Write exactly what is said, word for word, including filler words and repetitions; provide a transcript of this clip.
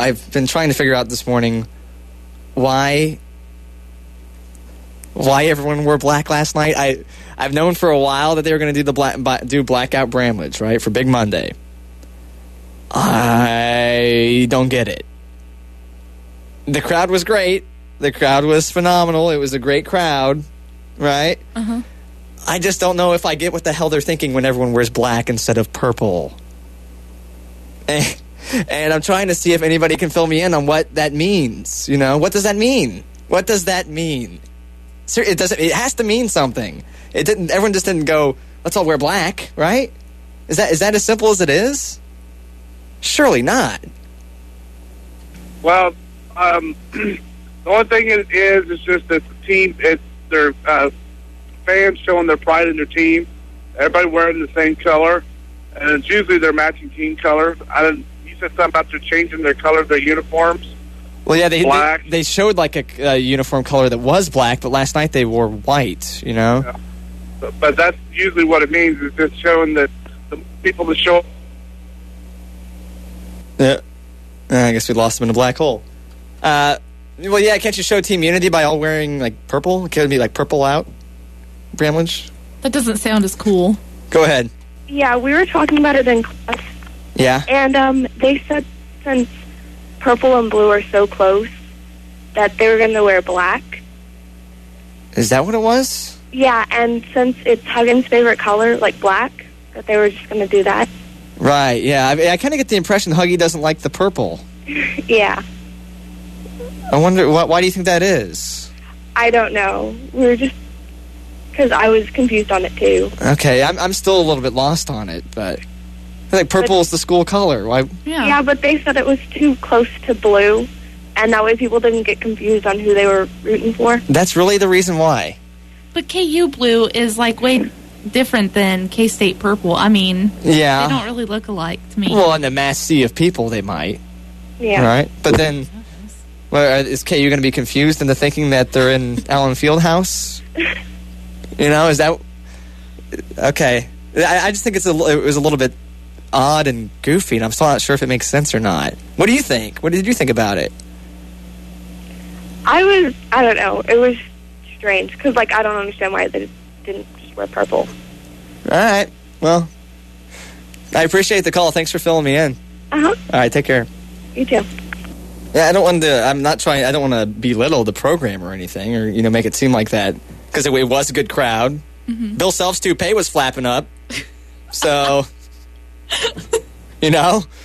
I've been trying to figure out this morning why why everyone wore black last night. I I've known for a while that they were going to do the black do blackout Bramlage, right, for Big Monday. I don't get it. The crowd was great. The crowd was phenomenal. It was a great crowd, right? Uh-huh. I just don't know if I get what the hell they're thinking when everyone wears black instead of purple. And, and I'm trying to see if anybody can fill me in on what that means. You know, what does that mean? What does that mean? It doesn't. It has to mean something. It didn't. Everyone just didn't go, let's all wear black, right? Is that is that as simple as it is? Surely not. Well, um, the only thing it is is just that the team, it's their uh, fans showing their pride in their team. Everybody wearing the same color, and it's usually their matching team colors. I didn't. You said something about they're changing their color of their uniforms. Well, yeah, they, black. they they showed like a, a uniform color that was black, but last night they wore white. You know. Yeah. But, but that's usually what it means. Is just showing that the people that show. Yeah. I guess we lost them in a black hole. Uh, well, yeah, can't you show team unity by all wearing, like, purple? Can't it be, like, purple out, Bramlage? That doesn't sound as cool. Go ahead. Yeah, we were talking about it in class. Yeah? And um, they said since purple and blue are so close that they were going to wear black. Is that what it was? Yeah, and since it's Huggins' favorite color, like black, that they were just going to do that. Right, yeah. I, I kind of get the impression Huggy doesn't like the purple. Yeah. I wonder, why, why do you think that is? I don't know. We were just... Because I was confused on it, too. Okay, I'm I'm still a little bit lost on it, but... I feel like purple but, is the school color. Why? Yeah. yeah, but they said it was too close to blue, and that way people didn't get confused on who they were rooting for. That's really the reason why. But K U blue is, like, way different than K-State purple. I mean, yeah. They don't really look alike to me. Well, in a mass sea of people, they might. Yeah. Right? But then, well, is K U going to be confused into thinking that they're in Allen Fieldhouse? You know, is that... Okay. I, I just think it's a, it was a little bit odd and goofy, and I'm still not sure if it makes sense or not. What do you think? What did you think about it? I was... I don't know. It was strange, because, like, I don't understand why they didn't just wear purple. All right. Well, I appreciate the call. Thanks for filling me in. Uh-huh. All right, take care. You too. Yeah, I don't want to... I'm not trying... I don't want to belittle the program or anything, or, you know, make it seem like that, because it, it was a good crowd. Mm-hmm. Bill Self's toupee was flapping up. So, you know,